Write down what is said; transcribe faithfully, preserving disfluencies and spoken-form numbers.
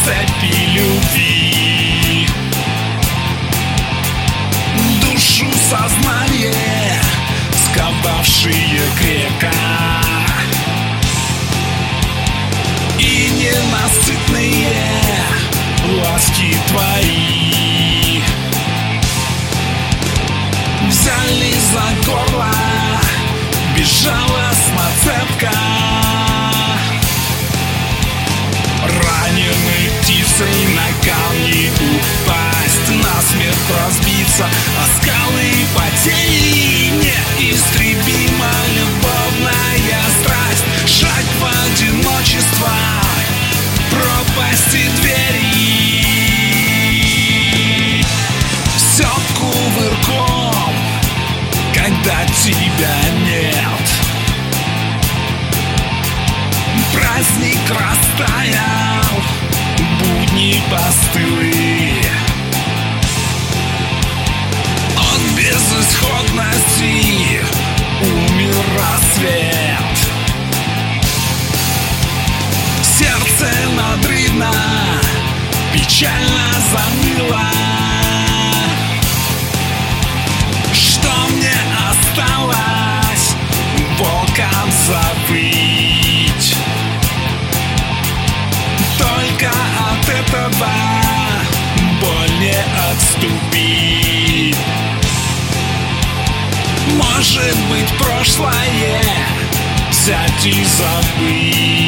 цепи любви. Душу, сознание сковавшие крепко, и ненасытные ласки твои взяли за горло безжалостно цепко. Раненый птицей на камни упасть, насмерть разбиться о скалы потери. Неистребима любовная страсть, шаг в одиночество, пропасти двери. Все кувырком, когда тебя нет. Праздник растаял, будни постылы. От безысходности умер рассвет. Сердце надрывно, печально заныло. Что мне осталось волком завыть? Только от этого боль не отступит. Может быть, прошлое взять и забыть.